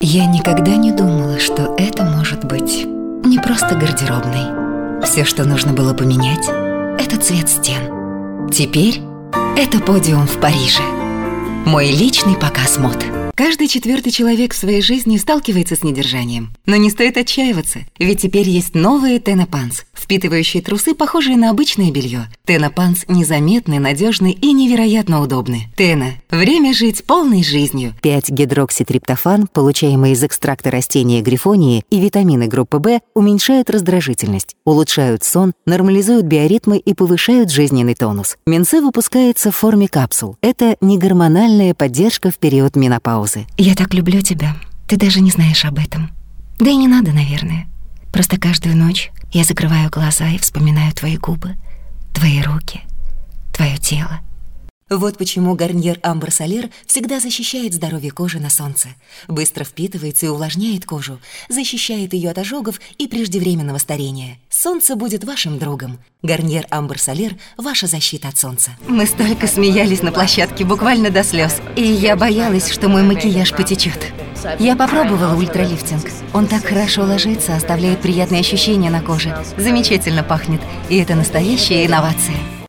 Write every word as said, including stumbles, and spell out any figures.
Я никогда не думала, что это может быть не просто гардеробной. Все, что нужно было поменять, это цвет стен. Теперь это подиум в Париже. Мой личный показ мод. Каждый четвертый человек в своей жизни сталкивается с недержанием. Но не стоит отчаиваться, ведь теперь есть новые Tena Pants, впитывающие трусы, похожие на обычное белье. Tena Pants незаметны, надежны и невероятно удобны. Tena. Время жить полной жизнью. пять гидрокситриптофан, получаемый из экстракта растения грифонии, и витамины группы В уменьшают раздражительность, улучшают сон, нормализуют биоритмы и повышают жизненный тонус. Менсе выпускается в форме капсул. Это негормональная поддержка в период менопаузы. Я так люблю тебя. Ты даже не знаешь об этом. Да и не надо, наверное. Просто каждую ночь я закрываю глаза и вспоминаю твои губы, твои руки, твое тело. Вот почему Гарниер Амбр Солер всегда защищает здоровье кожи на солнце. Быстро впитывается и увлажняет кожу, защищает ее от ожогов и преждевременного старения. Солнце будет вашим другом. Гарниер Амбр Солер – ваша защита от солнца. Мы столько смеялись на площадке, буквально до слез. И я боялась, что мой макияж потечет. Я попробовала ультралифтинг. Он так хорошо ложится, оставляет приятные ощущения на коже. Замечательно пахнет. И это настоящая инновация.